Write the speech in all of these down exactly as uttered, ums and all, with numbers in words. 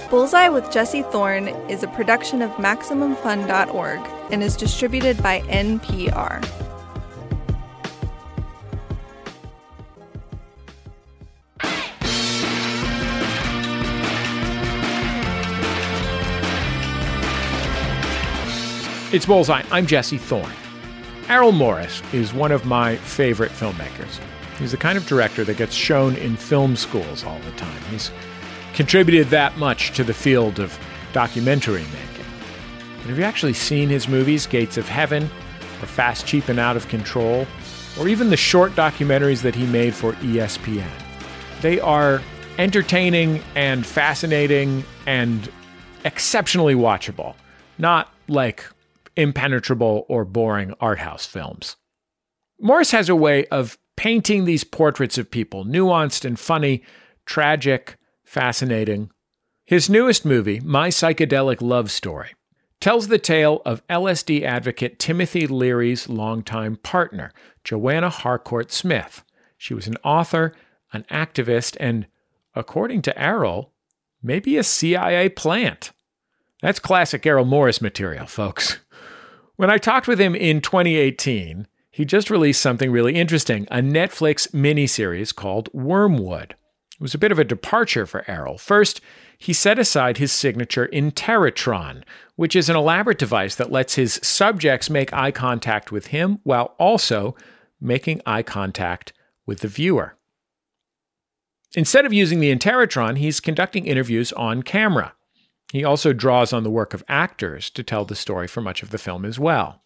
Bullseye with Jesse Thorne is a production of Maximum Fun dot org and is distributed by N P R. It's Bullseye. I'm Jesse Thorne. Errol Morris is one of my favorite filmmakers. He's the kind of director that gets shown in film schools all the time. He's contributed that much to the field of documentary making. But have you actually seen his movies, Gates of Heaven, or Fast, Cheap, and Out of Control, or even the short documentaries that he made for E S P N? They are entertaining and fascinating and exceptionally watchable, not like impenetrable or boring art house films. Morris has a way of painting these portraits of people, nuanced and funny, tragic, fascinating. His newest movie, My Psychedelic Love Story, tells the tale of L S D advocate Timothy Leary's longtime partner, Joanna Harcourt Smith. She was an author, an activist, and, according to Errol, maybe a C I A plant. That's classic Errol Morris material, folks. When I talked with him in twenty eighteen, he just released something really interesting, a Netflix miniseries called Wormwood. It was a bit of a departure for Errol. First, he set aside his signature Interrotron, which is an elaborate device that lets his subjects make eye contact with him while also making eye contact with the viewer. Instead of using the Interrotron, he's conducting interviews on camera. He also draws on the work of actors to tell the story for much of the film as well.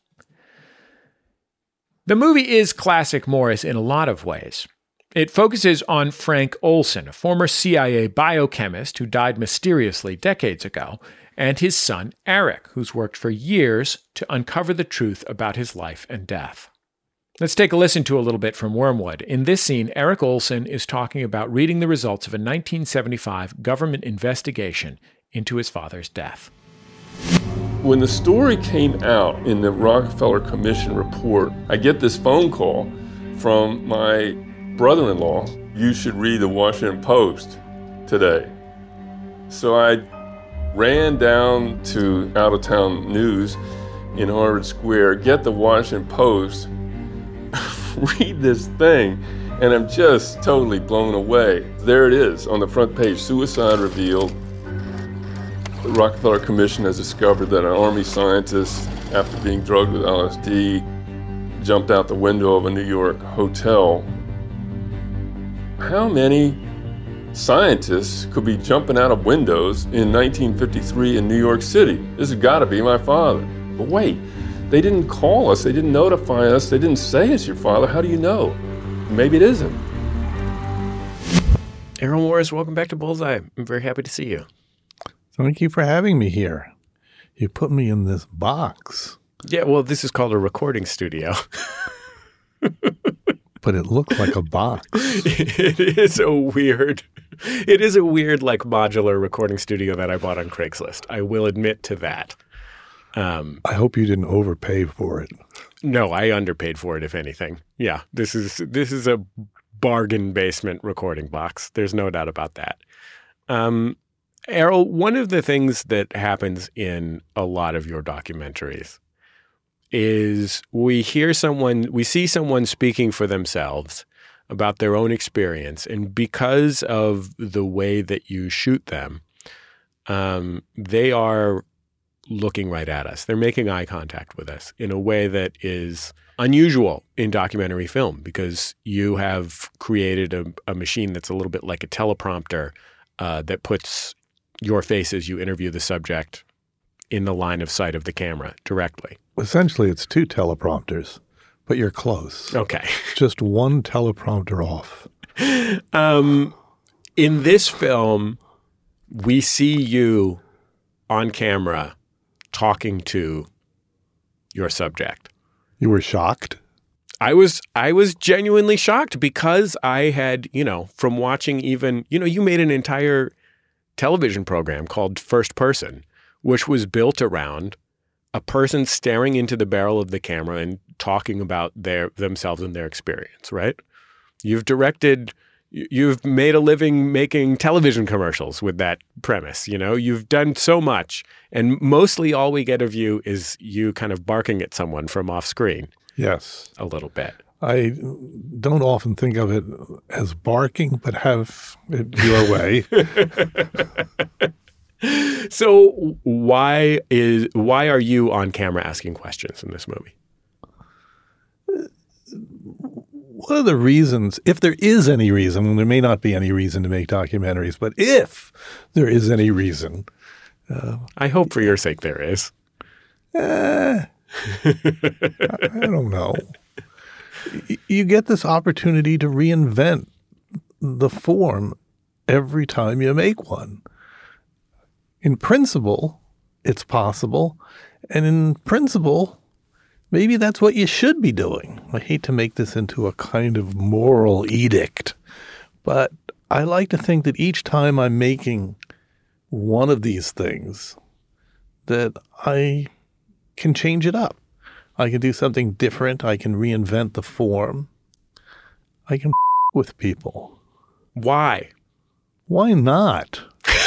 The movie is classic Morris in a lot of ways. It focuses on Frank Olson, a former C I A biochemist who died mysteriously decades ago, and his son Eric, who's worked for years to uncover the truth about his life and death. Let's take a listen to a little bit from Wormwood. In this scene, Eric Olson is talking about reading the results of a nineteen seventy-five government investigation into his father's death. When the story came out in the Rockefeller Commission report, I get this phone call from my brother-in-law. You should read the Washington Post today. So I ran down to out-of-town news in Harvard Square, get the Washington Post, read this thing, and I'm just totally blown away. There it is on the front page, suicide revealed. The Rockefeller Commission has discovered that an Army scientist, after being drugged with L S D, jumped out the window of a New York hotel. How many scientists could be jumping out of windows in nineteen fifty-three in New York City? This has got to be my father. But wait, they didn't call us, they didn't notify us, they didn't say it's your father. How do you know? Maybe it isn't. Errol Morris, welcome back to Bullseye. I'm very happy to see you. Thank you for having me here. You put me in this box. Yeah, well, this is called a recording studio. But it looks like a box. It is a weird, it is a weird, like, modular recording studio that I bought on Craigslist. I will admit to that. Um, I hope you didn't overpay for it. No, I underpaid for it, if anything. Yeah, this is this is a bargain basement recording box. There's no doubt about that. Um, Errol, one of the things that happens in a lot of your documentaries is we hear someone, we see someone speaking for themselves about their own experience. And because of the way that you shoot them, um, they are looking right at us. They're making eye contact with us in a way that is unusual in documentary film because you have created a, a machine that's a little bit like a teleprompter uh, that puts your face as you interview the subject in the line of sight of the camera directly. Essentially, it's two teleprompters, but you're close. Okay. Just one teleprompter off. Um, in this film, we see you on camera talking to your subject. You were shocked? I was I was genuinely shocked because I had, you know, from watching even, you know, you made an entire television program called First Person, which was built around a person staring into the barrel of the camera and talking about their themselves and their experience, right? You've directed You've made a living making television commercials with that premise. You know, you've done so much, and mostly all we get of you is you kind of barking at someone from off screen. Yes. A little bit. I don't often think of it as barking, but have it your way. So why is why are you on camera asking questions in this movie? One of the reasons, if there is any reason, and there may not be any reason to make documentaries, but if there is any reason. Uh, I hope for your sake there is. Eh, I, I don't know. You get this opportunity to reinvent the form every time you make one. In principle, it's possible. And in principle, maybe that's what you should be doing. I hate to make this into a kind of moral edict, but I like to think that each time I'm making one of these things, that I can change it up. I can do something different. I can reinvent the form. I can with people. Why? Why not?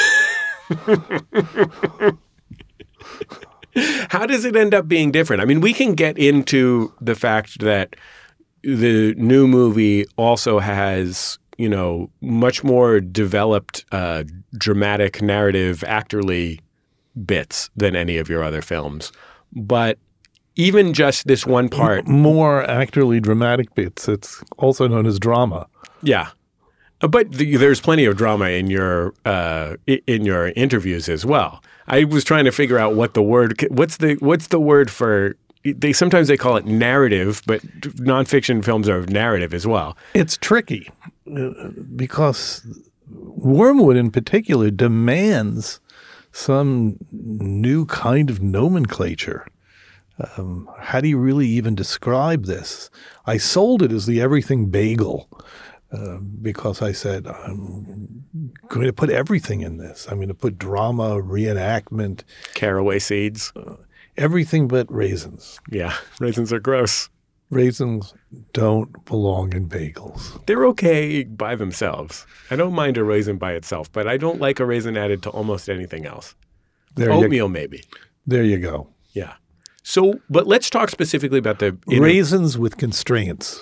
How does it end up being different? I mean, we can get into the fact that the new movie also has, you know, much more developed uh, dramatic narrative actorly bits than any of your other films. But even just this one part. More actorly dramatic bits. It's also known as drama. Yeah. But the, there's plenty of drama in your uh, in your interviews as well. I was trying to figure out what the word what's the what's the word for they sometimes they call it narrative, but nonfiction films are narrative as well. It's tricky because Wormwood in particular demands some new kind of nomenclature. Um, how do you really even describe this? I sold it as the everything bagel. Uh, because I said, I'm going to put everything in this. I'm going to put drama, reenactment. Caraway seeds. Uh, everything but raisins. Yeah, raisins are gross. Raisins don't belong in bagels. They're okay by themselves. I don't mind a raisin by itself, but I don't like a raisin added to almost anything else. There Oatmeal, you, maybe. There you go. Yeah. So, but let's talk specifically about the inter- raisins with constraints.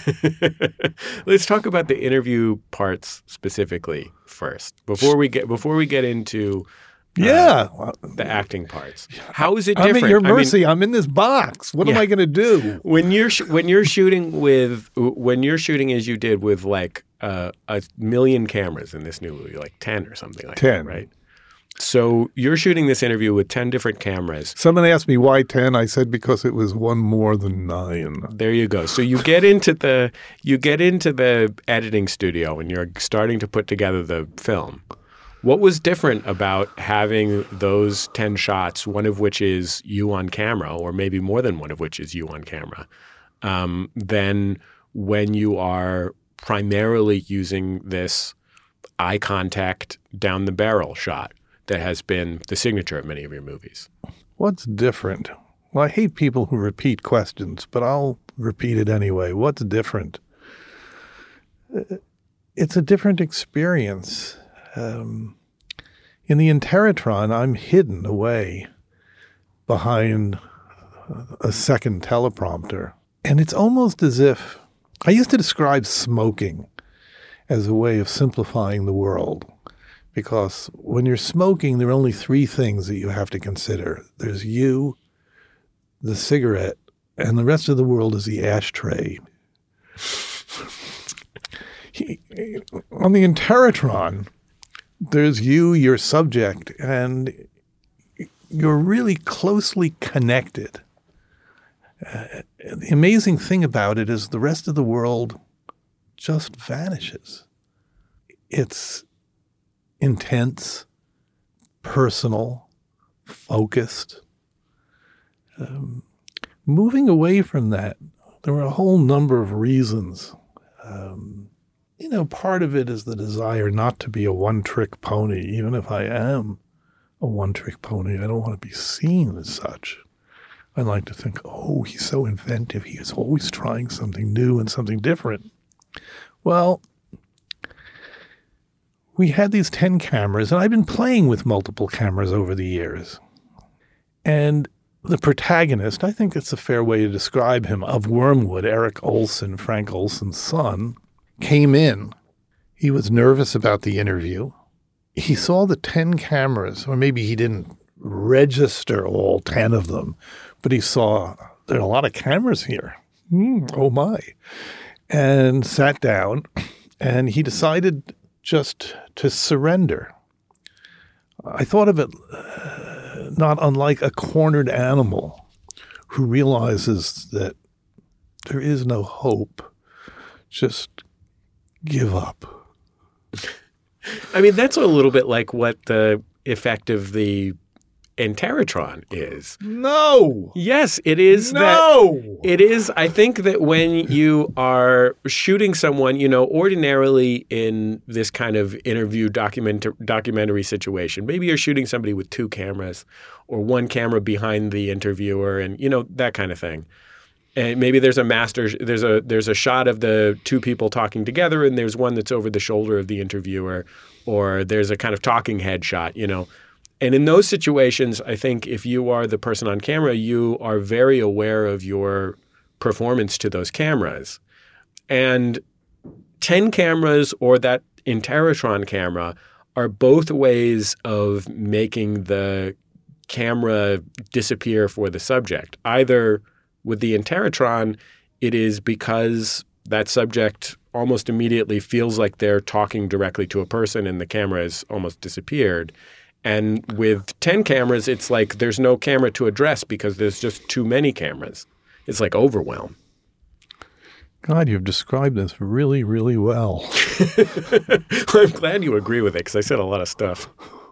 Let's talk about the interview parts specifically first before we get before we get into uh, yeah the acting parts. How is it different? I'm at your mercy. I mean, I'm in this box. What yeah. am I going to do when you're sh- when you're shooting with when you're shooting as you did with like uh, a million cameras in this new movie, like ten or something like ten, that, right? So you're shooting this interview with ten different cameras. Someone asked me why ten. I said because it was one more than nine. There you go. So you get into the you get into the editing studio and you're starting to put together the film. What was different about having those ten shots, one of which is you on camera, or maybe more than one of which is you on camera, um, than when you are primarily using this eye contact down the barrel shot that has been the signature of many of your movies? What's different? Well, I hate people who repeat questions, but I'll repeat it anyway. What's different? It's a different experience. Um, in the Interrotron, I'm hidden away behind a second teleprompter. And it's almost as if I used to describe smoking as a way of simplifying the world. Because when you're smoking, there are only three things that you have to consider. There's you, the cigarette, and the rest of the world is the ashtray. he, on the Interrotron, there's you, your subject, and you're really closely connected. Uh, the amazing thing about it is the rest of the world just vanishes. It's intense, personal, focused. Um, moving away from that, there were a whole number of reasons. Um, you know, part of it is the desire not to be a one-trick pony. Even if I am a one-trick pony, I don't want to be seen as such. I like to think, oh, he's so inventive. He is always trying something new and something different. Well, we had these ten cameras, and I've been playing with multiple cameras over the years. And the protagonist, I think it's a fair way to describe him, of Wormwood, Eric Olson, Frank Olson's son, came in. He was nervous about the interview. He saw the ten cameras, or maybe he didn't register all ten of them, but he saw there are a lot of cameras here. Mm, oh my. And sat down, and he decided just to surrender. I thought of it uh, not unlike a cornered animal who realizes that there is no hope. Just give up. I mean, that's a little bit like what the effect of the Interrotron is. No. Yes, it is. No. That, it is. I think that when you are shooting someone, you know, ordinarily in this kind of interview document, documentary situation, maybe you're shooting somebody with two cameras or one camera behind the interviewer and, you know, that kind of thing. And maybe there's a master, there's a there's a shot of the two people talking together and there's one that's over the shoulder of the interviewer, or there's a kind of talking head shot, you know. And in those situations, I think if you are the person on camera, you are very aware of your performance to those cameras. And ten cameras or that Interrotron camera are both ways of making the camera disappear for the subject. Either with the Interrotron, it is because that subject almost immediately feels like they're talking directly to a person and the camera has almost disappeared. And with ten cameras, it's like there's no camera to address because there's just too many cameras. It's like overwhelm. God, you've described this really, really well. I'm glad you agree with it because I said a lot of stuff.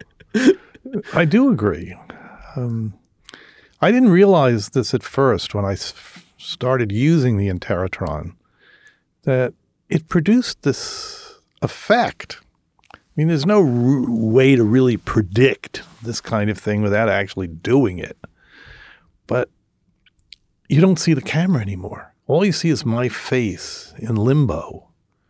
I do agree. Um, I didn't realize this at first when I s- started using the Interrotron, that it produced this effect. I mean, there's no r- way to really predict this kind of thing without actually doing it. But you don't see the camera anymore. All you see is my face in limbo.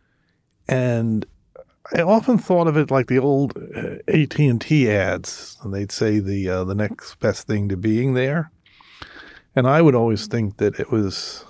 And I often thought of it like the old uh, A T and T ads. And they'd say the uh, the next best thing to being there. And I would always think that it was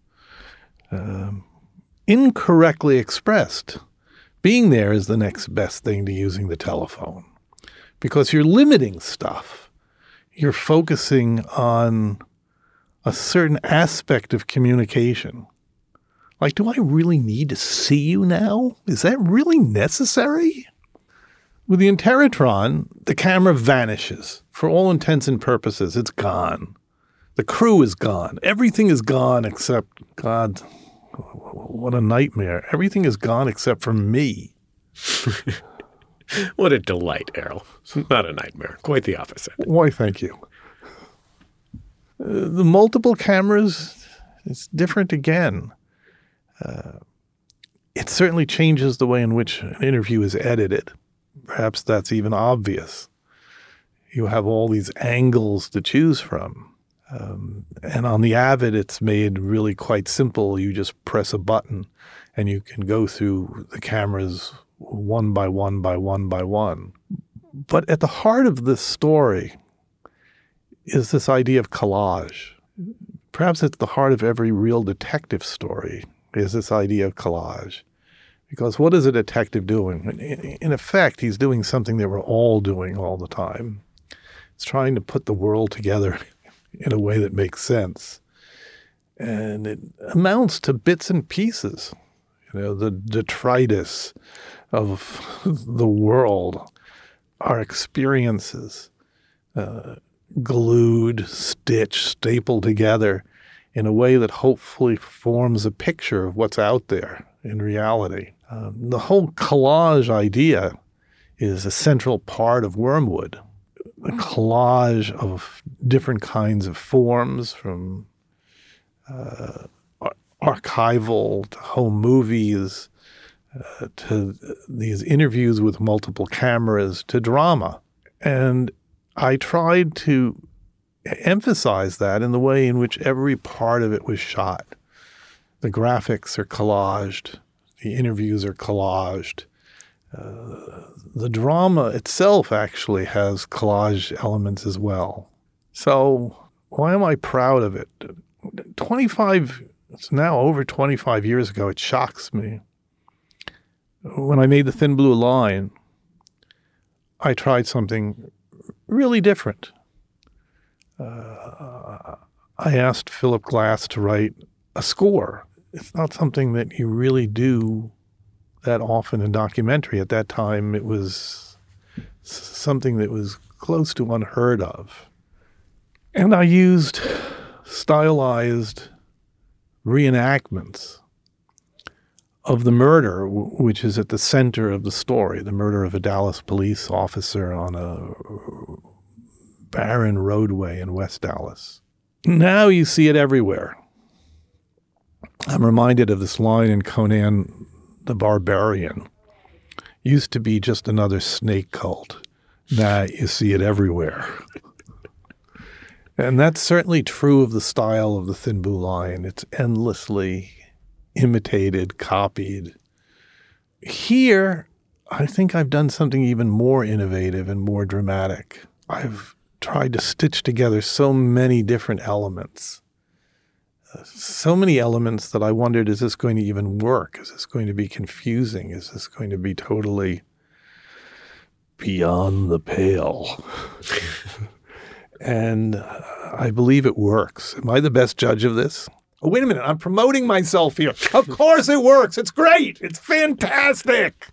um, incorrectly expressed. Being there is the next best thing to using the telephone. Because you're limiting stuff. You're focusing on a certain aspect of communication. Like, do I really need to see you now? Is that really necessary? With the Interrotron, the camera vanishes. For all intents and purposes, it's gone. The crew is gone. Everything is gone except, God, what a nightmare. Everything is gone except for me. What a delight, Errol. Not a nightmare. Quite the opposite. Why, thank you. Uh, the multiple cameras, it's different again. Uh, it certainly changes the way in which an interview is edited. Perhaps that's even obvious. You have all these angles to choose from. Um, and on the Avid, it's made really quite simple. You just press a button and you can go through the cameras one by one by one by one. But at the heart of this story is this idea of collage. Perhaps it's the heart of every real detective story, is this idea of collage. Because what is a detective doing? In effect, he's doing something that we're all doing all the time. It's trying to put the world together in a way that makes sense. And it amounts to bits and pieces. You know, the detritus of the world, our experiences, uh, glued, stitched, stapled together in a way that hopefully forms a picture of what's out there in reality. Um, the whole collage idea is a central part of Wormwood. A collage of different kinds of forms, from uh, archival to home movies, uh, to these interviews with multiple cameras, to drama. And I tried to emphasize that in the way in which every part of it was shot. The graphics are collaged. The interviews are collaged. Uh, the drama itself actually has collage elements as well. So why am I proud of it? twenty-five, it's now over twenty-five years ago, it shocks me. When I made The Thin Blue Line, I tried something really different. Uh, I asked Philip Glass to write a score. It's not something that you really do that often in documentary. At that time, it was something that was close to unheard of. And I used stylized reenactments of the murder, which is at the center of the story, the murder of a Dallas police officer on a barren roadway in West Dallas. Now you see it everywhere. I'm reminded of this line in Conan the Barbarian. Used to be just another snake cult. Now you see it everywhere. And that's certainly true of the style of The Thin Blue Line. It's endlessly imitated, copied. Here, I think I've done something even more innovative and more dramatic. I've tried to stitch together so many different elements. Uh, so many elements that I wondered, is this going to even work? Is this going to be confusing? Is this going to be totally beyond the pale? And uh, I believe it works. Am I the best judge of this? Oh, wait a minute. I'm promoting myself here. Of course it works. It's great. It's fantastic.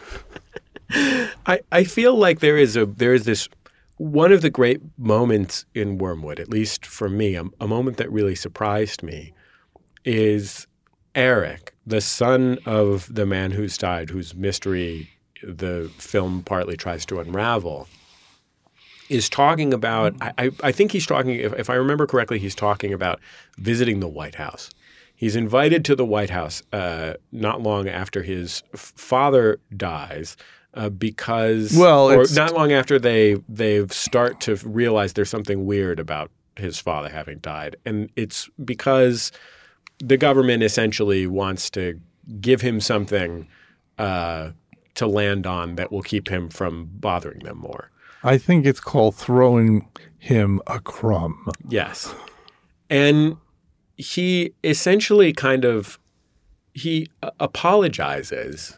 I, I feel like there is a there is this one of the great moments in Wormwood, at least for me, a, a moment that really surprised me, is Eric, the son of the man who's died, whose mystery the film partly tries to unravel, is talking about, I, I think he's talking, if, if I remember correctly, he's talking about visiting the White House. He's invited to the White House uh, not long after his f- father dies uh, because, well, or it's, not long after they they start to realize there's something weird about his father having died. And it's because the government essentially wants to give him something uh, to land on that will keep him from bothering them more. I think it's called throwing him a crumb. Yes. And he essentially kind of, he apologizes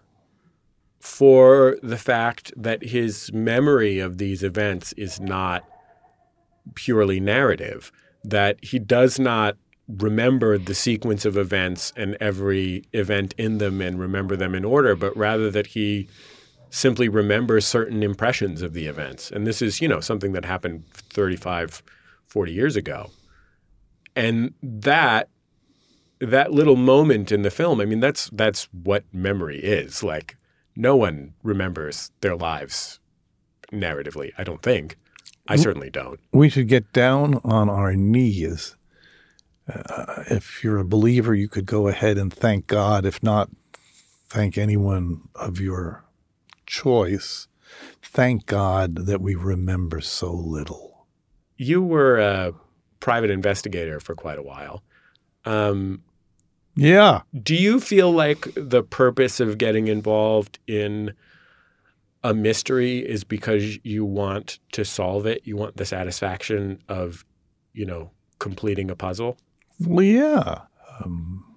for the fact that his memory of these events is not purely narrative, that he does not remember the sequence of events and every event in them and remember them in order, but rather that he simply remember certain impressions of the events. And this is, you know, something that happened thirty-five, forty years ago. And that that little moment in the film, I mean, that's that's what memory is. Like, no one remembers their lives narratively, I don't think. I certainly don't. We should get down on our knees. Uh, if you're a believer, you could go ahead and thank God. If not, thank anyone of your choice. Thank God that we remember so little. You were a private investigator for quite a while. Um, yeah. Do you feel like the purpose of getting involved in a mystery is because you want to solve it? You want the satisfaction of, you know, completing a puzzle? Well, yeah. Um,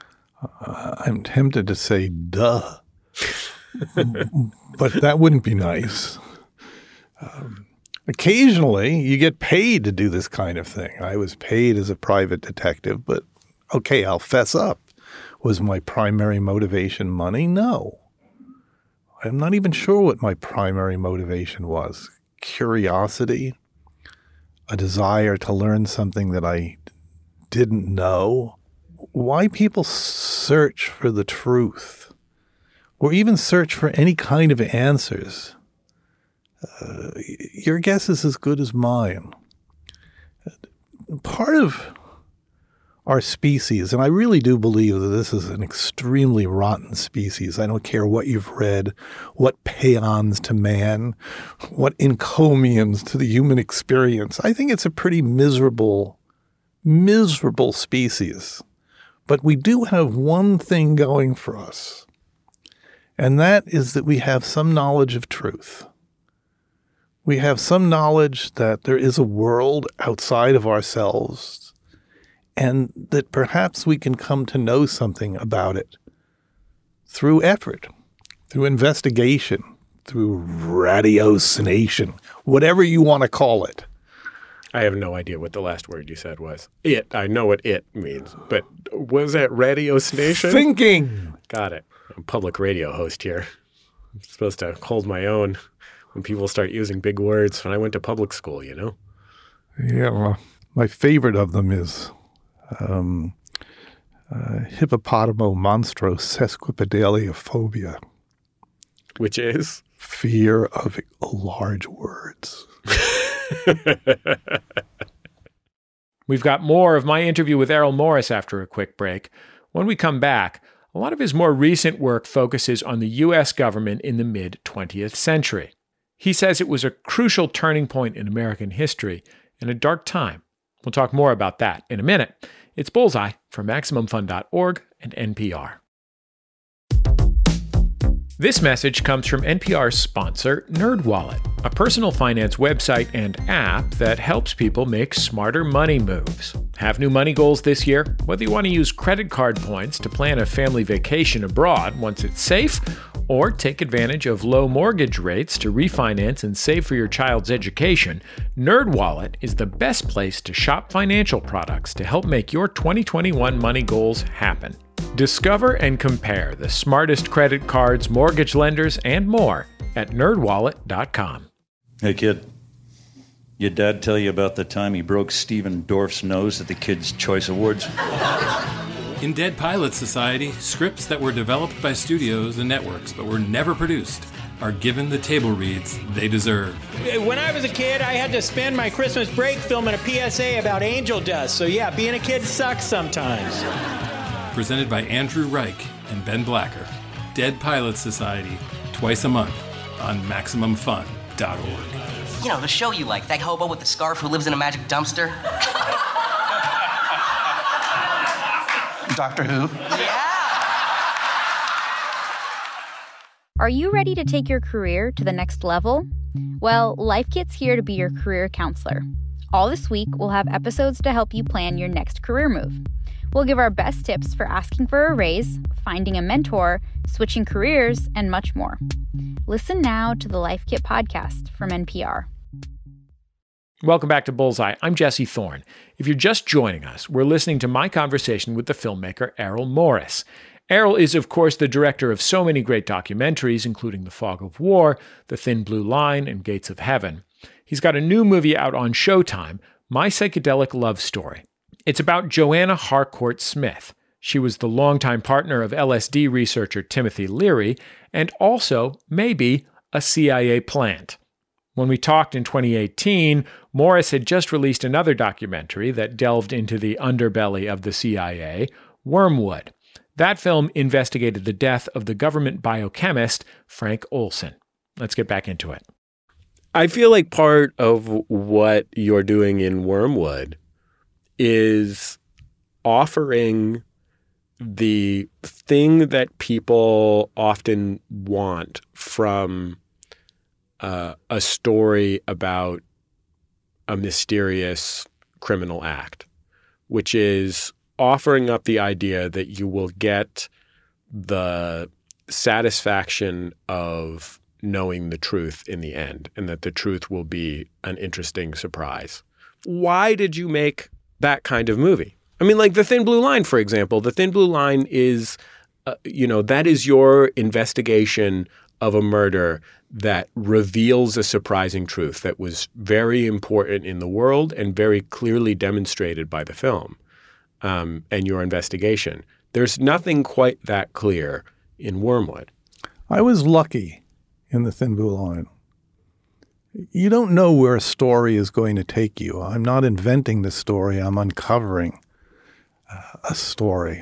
I'm tempted to say, duh. But that wouldn't be nice. Um, occasionally, you get paid to do this kind of thing. I was paid as a private detective, but okay, I'll fess up. Was my primary motivation money? No. I'm not even sure what my primary motivation was. Curiosity, a desire to learn something that I didn't know. Why people search for the truth or even search for any kind of answers, uh, your guess is as good as mine. Part of our species, and I really do believe that this is an extremely rotten species. I don't care what you've read, what paeans to man, what encomiums to the human experience. I think it's a pretty miserable, miserable species. But we do have one thing going for us, And that is that we have some knowledge of truth. We have some knowledge that there is a world outside of ourselves and that perhaps we can come to know something about it through effort, through investigation, through ratiocination, whatever you want to call it. I have no idea what the last word you said was. It. I know what it means, but was that ratiocination? Thinking. Got it. I'm a public radio host here. I'm supposed to hold my own when people start using big words. When I went to public school, you know? Yeah, well, my favorite of them is um, uh, hippopotamo monstro sesquipedaliophobia. Which is? Fear of large words. We've got more of my interview with Errol Morris after a quick break. When we come back, a lot of his more recent work focuses on the U S government in the mid-twentieth century. He says it was a crucial turning point in American history and a dark time. We'll talk more about that in a minute. It's Bullseye from Maximum Fun dot org and N P R. This message comes from N P R's sponsor, NerdWallet, a personal finance website and app that helps people make smarter money moves. Have new money goals this year? Whether you want to use credit card points to plan a family vacation abroad once it's safe, or take advantage of low mortgage rates to refinance and save for your child's education, NerdWallet is the best place to shop financial products to help make your twenty twenty-one money goals happen. Discover and compare the smartest credit cards, mortgage lenders, and more at nerd wallet dot com. Hey, kid. Your dad tell you about the time he broke Stephen Dorff's nose at the Kids' Choice Awards? In Dead Pilot Society, scripts that were developed by studios and networks but were never produced are given the table reads they deserve. When I was a kid, I had to spend my Christmas break filming a P S A about angel dust. So yeah, being a kid sucks sometimes. Presented by Andrew Reich and Ben Blacker. Dead Pilot Society, twice a month on Maximum Fun dot org. You know, the show you like, that hobo with the scarf who lives in a magic dumpster. Doctor Who? Yeah! Are you ready to take your career to the next level? Well, Life Kit's here to be your career counselor. All this week, we'll have episodes to help you plan your next career move. We'll give our best tips for asking for a raise, finding a mentor, switching careers, and much more. Listen now to the Life Kit podcast from N P R. Welcome back to Bullseye. I'm Jesse Thorne. If you're just joining us, we're listening to my conversation with the filmmaker Errol Morris. Errol is, of course, the director of so many great documentaries, including The Fog of War, The Thin Blue Line, and Gates of Heaven. He's got a new movie out on Showtime, My Psychedelic Love Story. It's about Joanna Harcourt Smith. She was the longtime partner of L S D researcher Timothy Leary, and also, maybe, a C I A plant. When we talked in twenty eighteen, Morris had just released another documentary that delved into the underbelly of the C I A, Wormwood. That film investigated the death of the government biochemist Frank Olson. Let's get back into it. I feel like part of what you're doing in Wormwood is offering the thing that people often want from uh, a story about a mysterious criminal act, which is offering up the idea that you will get the satisfaction of knowing the truth in the end, and that the truth will be an interesting surprise. Why did you make that kind of movie? I mean, like The Thin Blue Line, for example. The Thin Blue Line is, uh, you know, that is your investigation of a murder that reveals a surprising truth that was very important in the world and very clearly demonstrated by the film um, and your investigation. There's nothing quite that clear in Wormwood. I was lucky in The Thin Blue Line. You don't know where a story is going to take you. I'm not inventing the story. I'm uncovering uh, a story.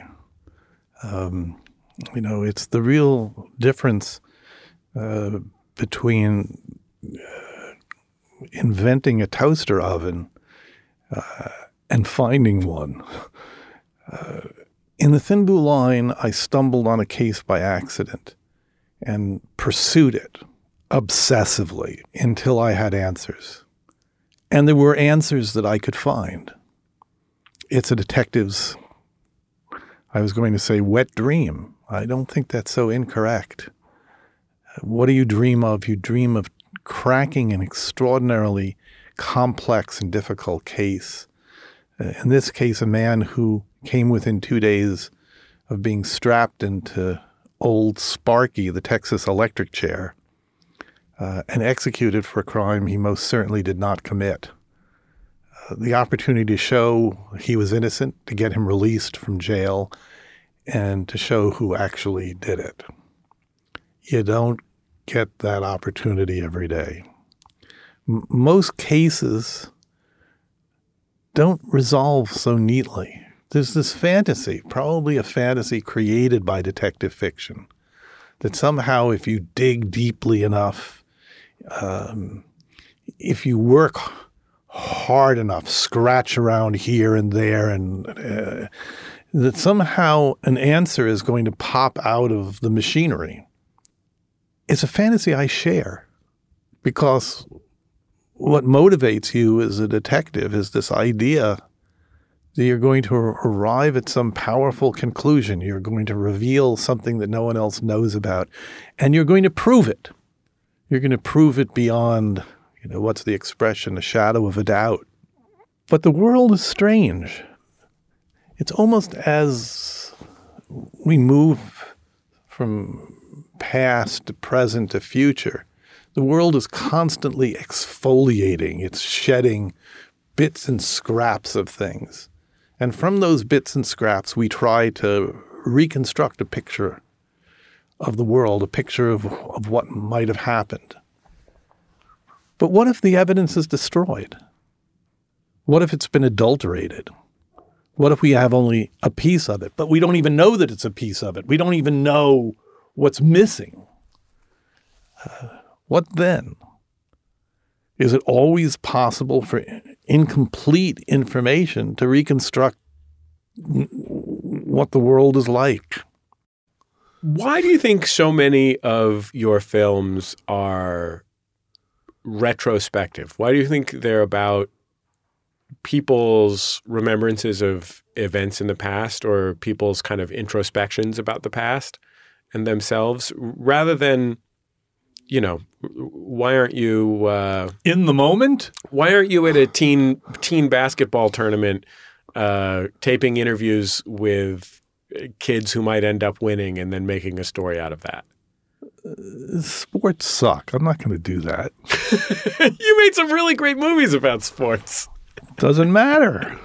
Um, you know, it's the real difference uh, between uh, inventing a toaster oven uh, and finding one. Uh, in The Thin Blue Line, I stumbled on a case by accident. and pursued it obsessively until I had answers. And there were answers that I could find. It's a detective's, I was going to say, wet dream. I don't think that's so incorrect. What do you dream of? You dream of cracking an extraordinarily complex and difficult case. In this case, a man who came within two days of being strapped into old Sparky, the Texas electric chair, uh, and executed for a crime he most certainly did not commit. Uh, the opportunity to show he was innocent, to get him released from jail, and to show who actually did it. You don't get that opportunity every day. M- most cases don't resolve so neatly. There's this fantasy, probably a fantasy created by detective fiction, that somehow if you dig deeply enough, um, if you work hard enough, scratch around here and there, and uh, that somehow an answer is going to pop out of the machinery. It's a fantasy I share, because what motivates you as a detective is this idea that you're going to arrive at some powerful conclusion. You're going to reveal something that no one else knows about, and you're going to prove it. You're going to prove it beyond, you know, what's the expression, a shadow of a doubt. But the world is strange. It's almost as we move from past to present to future, the world is constantly exfoliating. It's shedding bits and scraps of things. And from those bits and scraps, we try to reconstruct a picture of the world, a picture of, of what might have happened. But what if the evidence is destroyed? What if it's been adulterated? What if we have only a piece of it, but we don't even know that it's a piece of it? We don't even know what's missing. Uh, what then? Is it always possible for incomplete information to reconstruct what the world is like? Why do you think so many of your films are retrospective? Why do you think they're about people's remembrances of events in the past, or people's kind of introspections about the past and themselves, rather than, you know, why aren't you uh, in the moment? Why aren't you at a teen teen basketball tournament uh, taping interviews with kids who might end up winning and then making a story out of that? Uh, sports suck. I'm not going to do that. You made some really great movies about sports. Doesn't matter.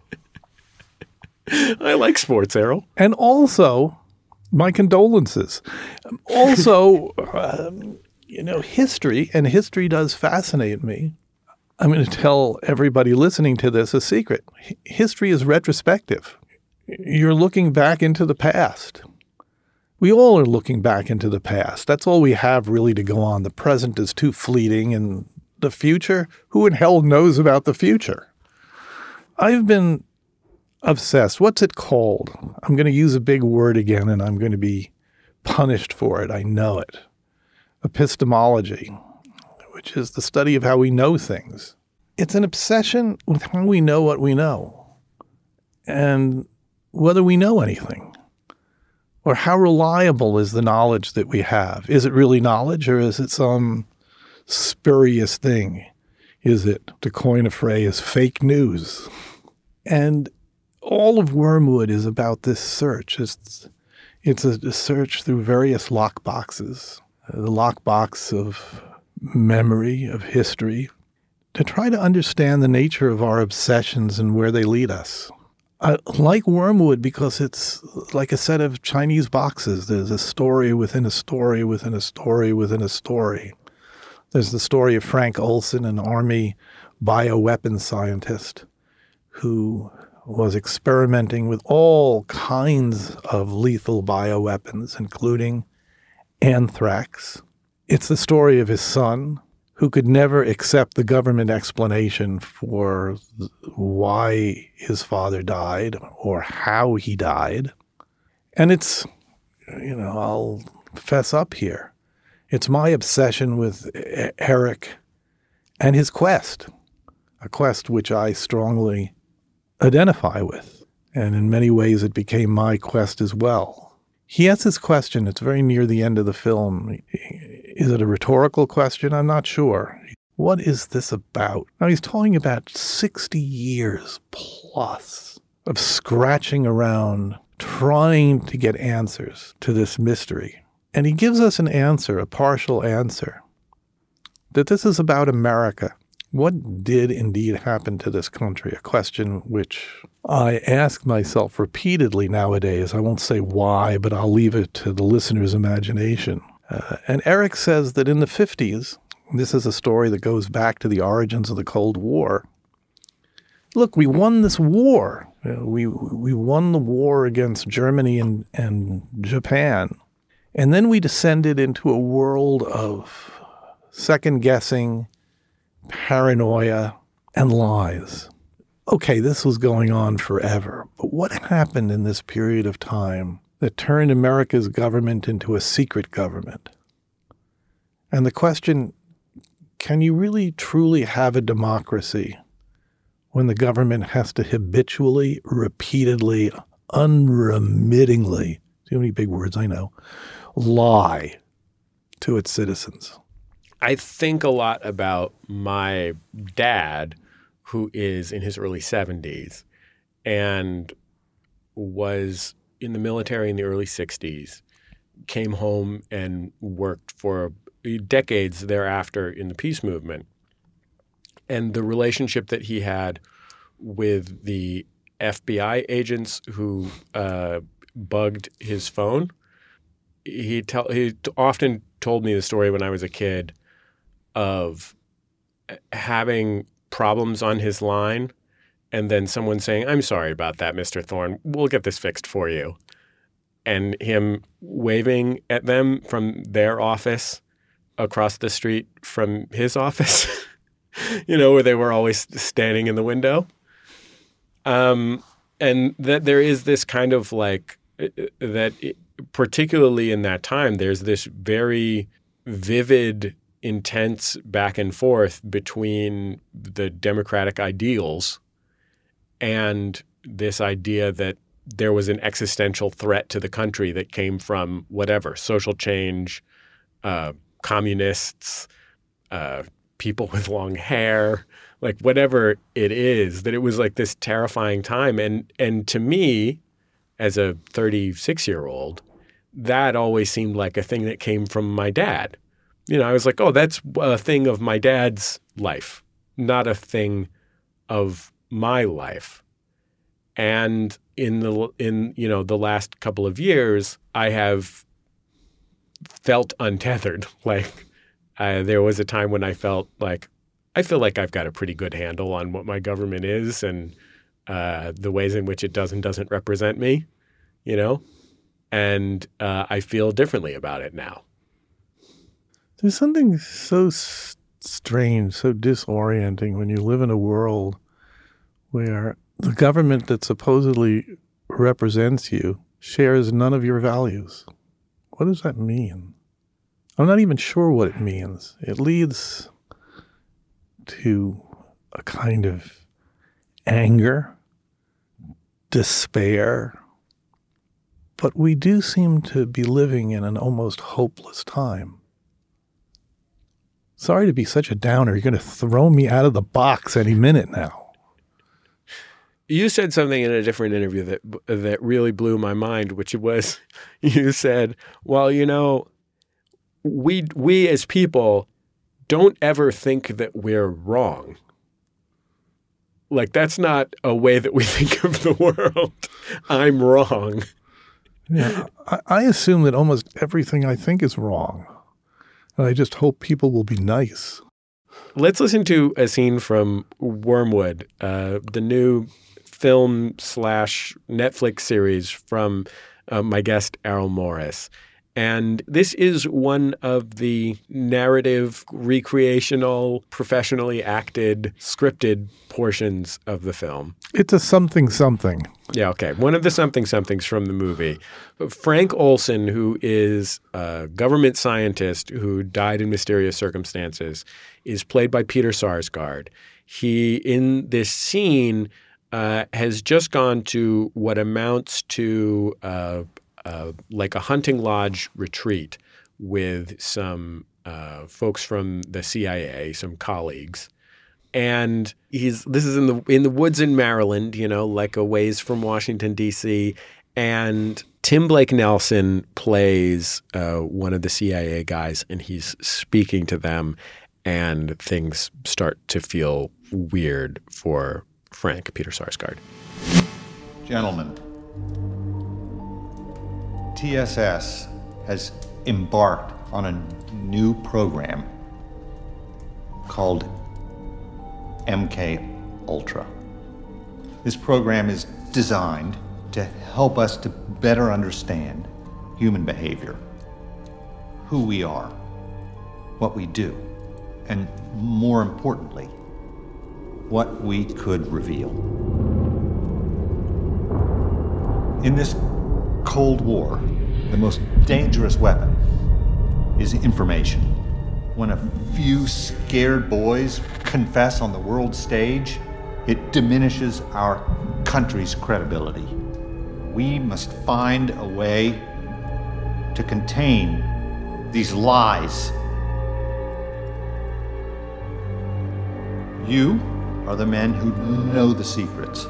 I like sports, Errol. And also, my condolences. Also, um, you know, history, and history does fascinate me. I'm going to tell everybody listening to this a secret. H- history is retrospective. You're looking back into the past. We all are looking back into the past. That's all we have really to go on. The present is too fleeting, and the future, who in hell knows about the future? I've been obsessed. What's it called? I'm going to use a big word again, and I'm going to be punished for it. I know it. Epistemology, which is the study of how we know things. It's an obsession with how we know what we know, and whether we know anything, or how reliable is the knowledge that we have. Is it really knowledge, or is it some spurious thing? Is it, to coin a phrase, fake news? And all of Wormwood is about this search. It's, it's a, a search through various lockboxes, the lockbox of memory, of history, to try to understand the nature of our obsessions and where they lead us. I like Wormwood because it's like a set of Chinese boxes. There's a story within a story within a story within a story. There's the story of Frank Olson, an Army bioweapons scientist who was experimenting with all kinds of lethal bioweapons, including anthrax. It's the story of his son, who could never accept the government explanation for why his father died or how he died. And it's, you know, I'll fess up here. It's my obsession with Eric and his quest, a quest which I strongly identify with. And in many ways, it became my quest as well. He asks this question. It's very near the end of the film. Is it a rhetorical question? I'm not sure. What is this about? Now, he's talking about sixty years plus of scratching around, trying to get answers to this mystery. And he gives us an answer, a partial answer, that this is about America. What did indeed happen to this country? A question which I ask myself repeatedly nowadays. I won't say why, but I'll leave it to the listener's imagination. Uh, and Eric says that in the fifties, this is a story that goes back to the origins of the Cold War. Look, we won this war. You know, we we won the war against Germany and, and Japan. And then we descended into a world of second-guessing, paranoia, and lies. Okay, this was going on forever. But what happened in this period of time that turned America's government into a secret government? And the question, can you really truly have a democracy when the government has to habitually, repeatedly, unremittingly, too many big words, I know, lie to its citizens? I think a lot about my dad, who is in his early seventies and was in the military in the early sixties, came home and worked for decades thereafter in the peace movement. And the relationship that he had with the F B I agents who uh, bugged his phone, he, tell, he often told me the story when I was a kid of having problems on his line and then someone saying, "I'm sorry about that, Mister Thorne. We'll get this fixed for you." And him waving at them from their office across the street from his office, you know, where they were always standing in the window. Um, and that there is this kind of like, that it, particularly in that time, there's this very vivid, intense back and forth between the democratic ideals and this idea that there was an existential threat to the country that came from whatever, social change, uh, communists, uh, people with long hair, like whatever it is, that it was like this terrifying time. And and to me, as a thirty-six-year-old, that always seemed like a thing that came from my dad. You know, I was like, oh, that's a thing of my dad's life, not a thing of my life. And in the in you know the last couple of years, I have felt untethered. Like uh, there was a time when I felt like I feel like I've got a pretty good handle on what my government is and uh, the ways in which it does and doesn't represent me, you know, and uh, I feel differently about it now. There's something so s- strange, so disorienting when you live in a world where the government that supposedly represents you shares none of your values. What does that mean? I'm not even sure what it means. It leads to a kind of anger, despair. But we do seem to be living in an almost hopeless time. Sorry to be such a downer. You're going to throw me out of the box any minute now. You said something in a different interview that that really blew my mind, which was you said, well, you know, we we as people don't ever think that we're wrong. Like, that's not a way that we think of the world. I'm wrong. Yeah, I, I assume that almost everything I think is wrong. And I just hope people will be nice. Let's listen to a scene from Wormwood, uh, the new film slash Netflix series from uh, my guest, Errol Morris. And this is one of the narrative, recreational, professionally acted, scripted portions of the film. It's a something something. Yeah, okay. One of the something somethings from the movie. Frank Olson, who is a government scientist who died in mysterious circumstances, is played by Peter Sarsgaard. He, in this scene, uh, has just gone to what amounts to uh, uh, like a hunting lodge retreat with some uh, folks from the C I A, some colleagues. And he's this is in the in the woods in Maryland, you know, like a ways from Washington, D C. And Tim Blake Nelson plays uh, one of the C I A guys, and he's speaking to them, and things start to feel weird for Frank, Peter Sarsgaard. Gentlemen, T S S has embarked on a new program called M K Ultra. This program is designed to help us to better understand human behavior, who we are, what we do, and more importantly, what we could reveal. In this Cold War, the most dangerous weapon is information. When a few scared boys confess on the world stage, it diminishes our country's credibility. We must find a way to contain these lies. You are the men who know the secrets.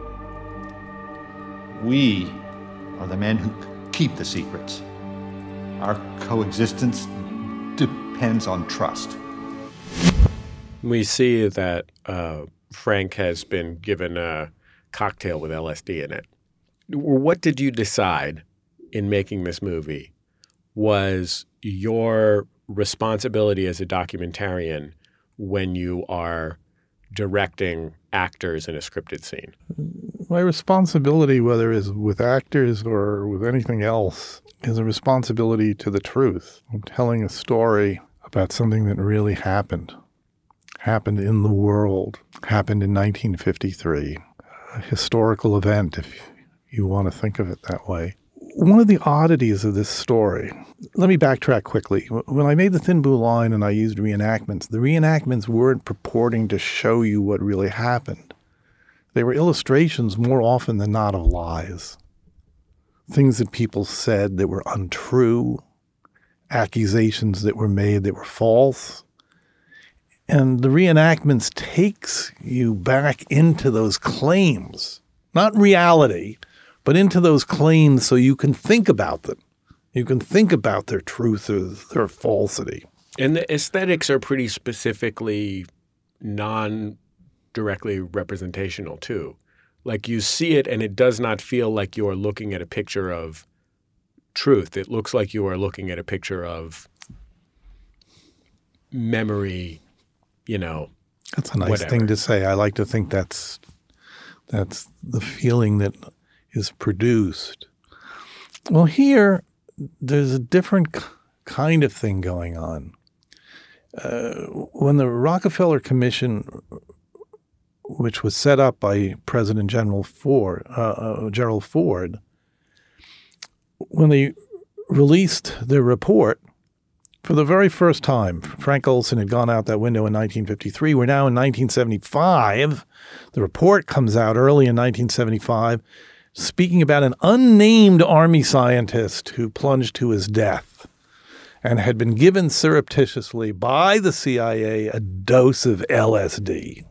We are the men who keep the secrets. Our coexistence depends on trust. We see that uh, Frank has been given a cocktail with L S D in it. What did you decide in making this movie was your responsibility as a documentarian when you are directing actors in a scripted scene? My responsibility, whether it's with actors or with anything else, is a responsibility to the truth. I'm telling a story about something that really happened, happened in the world, happened in nineteen fifty-three, a historical event, if you want to think of it that way. One of the oddities of this story, let me backtrack quickly. When I made The Thin Blue Line and I used reenactments, the reenactments weren't purporting to show you what really happened. They were illustrations more often than not of lies. Things that people said that were untrue, accusations that were made that were false. And the reenactments takes you back into those claims, not reality, but into those claims so you can think about them. You can think about their truth or their falsity. And the aesthetics are pretty specifically non-directly representational too. Like you see it and it does not feel like you're looking at a picture of truth. It looks like you are looking at a picture of memory, you know. That's a nice whatever. thing to say. I like to think that's that's the feeling that is produced. Well, here, there's a different kind of thing going on. Uh, when the Rockefeller Commission, which was set up by President General Ford, uh, uh, Gerald Ford, when they released their report, for the very first time, Frank Olson had gone out that window in nineteen fifty-three. We're now in nineteen seventy-five. The report comes out early in nineteen seventy-five, speaking about an unnamed Army scientist who plunged to his death and had been given surreptitiously by the C I A a dose of L S D.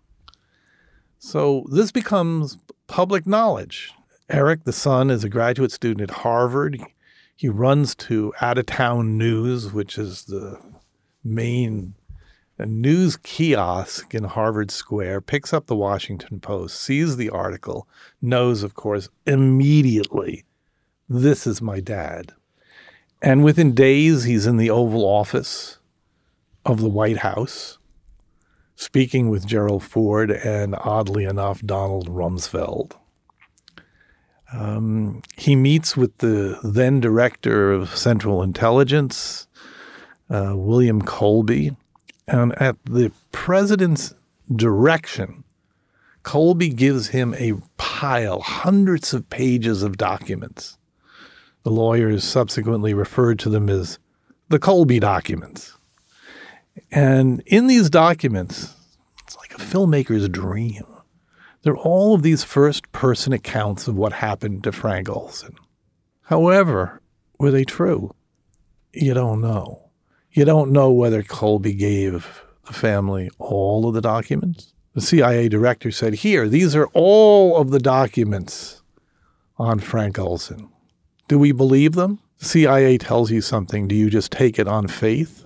So this becomes public knowledge. Eric, the son, is a graduate student at Harvard. He runs to Out-of-Town News, which is the main news kiosk in Harvard Square, picks up the Washington Post, sees the article, knows, of course, immediately, this is my dad. And within days, he's in the Oval Office of the White House, speaking with Gerald Ford and, oddly enough, Donald Rumsfeld. Um, he meets with the then director of Central Intelligence, uh, William Colby, and at the president's direction, Colby gives him a pile, hundreds of pages of documents. The lawyers subsequently referred to them as the Colby documents. And in these documents, it's like a filmmaker's dream. There are all of these first-person accounts of what happened to Frank Olson. However, were they true? You don't know. You don't know whether Colby gave the family all of the documents. The C I A director said, here, these are all of the documents on Frank Olson. Do we believe them? The C I A tells you something. Do you just take it on faith?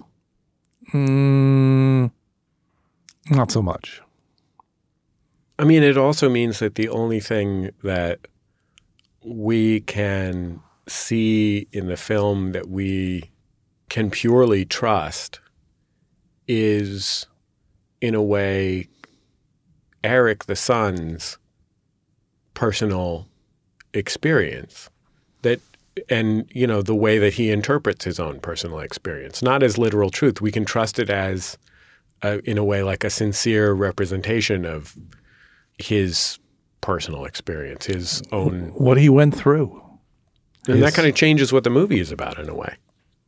Mm, not so much. I mean, it also means that the only thing that we can see in the film that we can purely trust is, in a way, Eric the son's personal experience. That, and, you know, the way that he interprets his own personal experience, not as literal truth. We can trust it as, a, in a way, like a sincere representation of his personal experience, his own... What he went through. And his... that kind of changes what the movie is about in a way.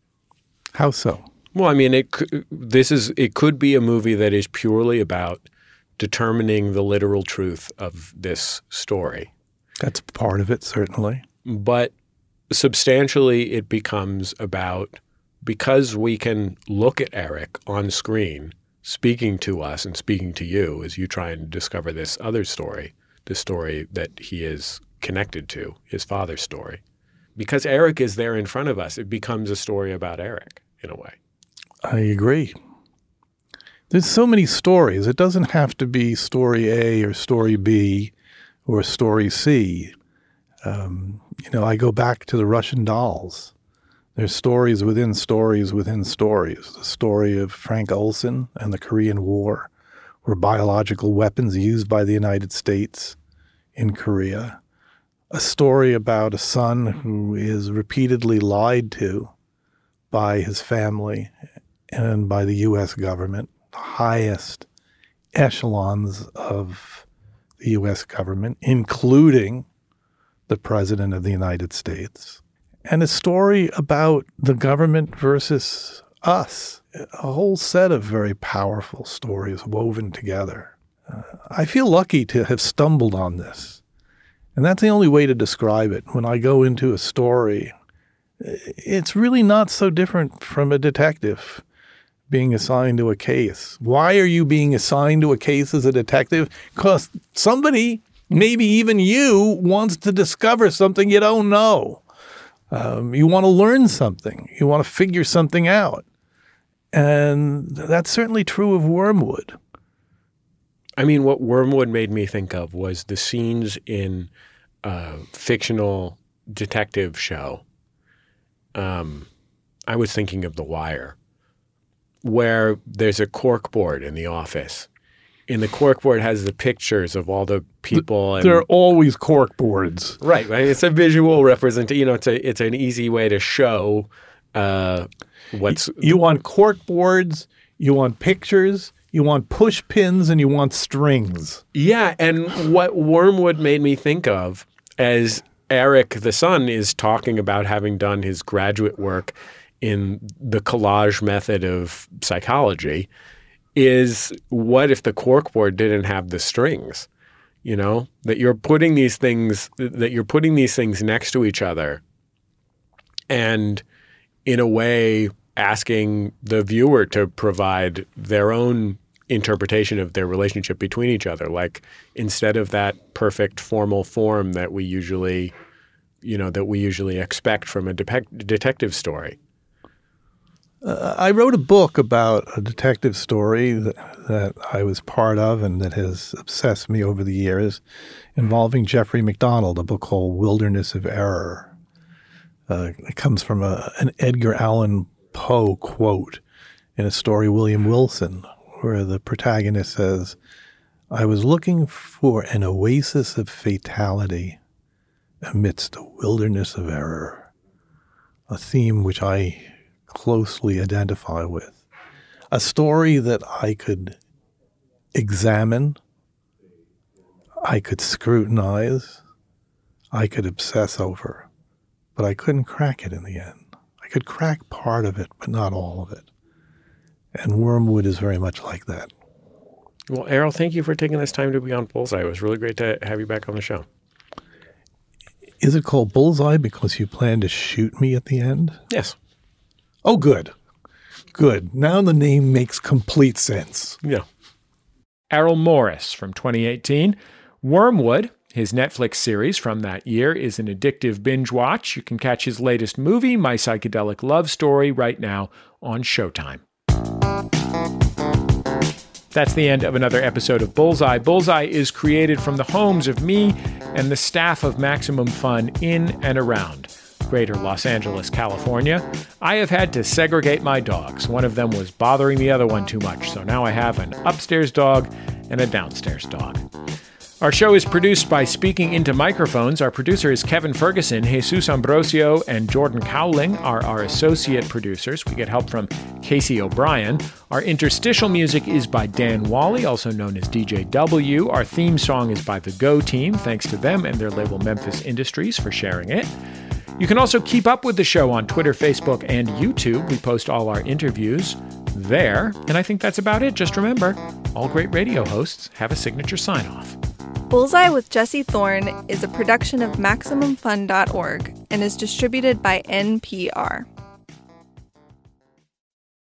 How so? Well, I mean, it this is it could be a movie that is purely about determining the literal truth of this story. That's part of it, certainly. But substantially, it becomes about, because we can look at Eric on screen speaking to us and speaking to you as you try and discover this other story, the story that he is connected to, his father's story. Because Eric is there in front of us, it becomes a story about Eric in a way. I agree. There's so many stories. It doesn't have to be story A or story B or story C. Um, you know, I go back to the Russian dolls. There's stories within stories within stories. The story of Frank Olson and the Korean War, were biological weapons used by the United States in Korea. A story about a son who is repeatedly lied to by his family and by the U S government, the highest echelons of the U S government, including the President of the United States. And a story about the government versus us. A whole set of very powerful stories woven together. Uh, I feel lucky to have stumbled on this. And that's the only way to describe it. When I go into a story, it's really not so different from a detective being assigned to a case. Why are you being assigned to a case as a detective? Because somebody, maybe even you, wants to discover something you don't know. Um, you want to learn something. You want to figure something out. And that's certainly true of Wormwood. I mean, what Wormwood made me think of was the scenes in a fictional detective show. Um, I was thinking of The Wire, where there's a corkboard in the office. And the corkboard has the pictures of all the people. And, there are always corkboards. Right. Right. It's a visual representation. You know, it's a it's an easy way to show uh, what's... You want corkboards, you want pictures, you want push pins, and you want strings. Yeah. And what Wormwood made me think of as Eric, the son, is talking about having done his graduate work in the collage method of psychology is, what if the corkboard didn't have the strings? You know, that you're putting these things that you're putting these things next to each other, and in a way asking the viewer to provide their own interpretation of their relationship between each other. Like, instead of that perfect formal form that we usually, you know, that we usually expect from a de- detective story. Uh, I wrote a book about a detective story that, that I was part of and that has obsessed me over the years, involving Jeffrey MacDonald, a book called Wilderness of Error. Uh, it comes from a, an Edgar Allan Poe quote in a story, William Wilson, where the protagonist says, "I was looking for an oasis of fatality, amidst a wilderness of error, a theme which I closely identify with, a story that I could examine, I could scrutinize, I could obsess over, but I couldn't crack it in the end. I could crack part of it, but not all of it. And Wormwood is very much like that. Well, Errol, thank you for taking this time to be on Bullseye. It was really great to have you back on the show. Is it called Bullseye because you plan to shoot me at the end? Yes. Oh, good. Good. Now the name makes complete sense. Yeah. Errol Morris from twenty eighteen. Wormwood, his Netflix series from that year, is an addictive binge watch. You can catch his latest movie, My Psychedelic Love Story, right now on Showtime. That's the end of another episode of Bullseye. Bullseye is created from the homes of me and the staff of Maximum Fun in and around Greater Los Angeles, California. I have had to segregate my dogs. One of them was bothering the other one too much, so now I have an upstairs dog and a downstairs dog. Our show is produced by Speaking Into Microphones. Our producer is Kevin Ferguson. Jesus Ambrosio and Jordan Cowling are our associate producers. We get help from Casey O'Brien. Our interstitial music is by Dan Wally, also known as D J W. Our theme song is by the Go Team. Thanks to them and their label Memphis Industries for sharing it. You can also keep up with the show on Twitter, Facebook, and YouTube. We post all our interviews there. And I think that's about it. Just remember, all great radio hosts have a signature sign-off. Bullseye with Jesse Thorne is a production of Maximum Fun dot org and is distributed by N P R.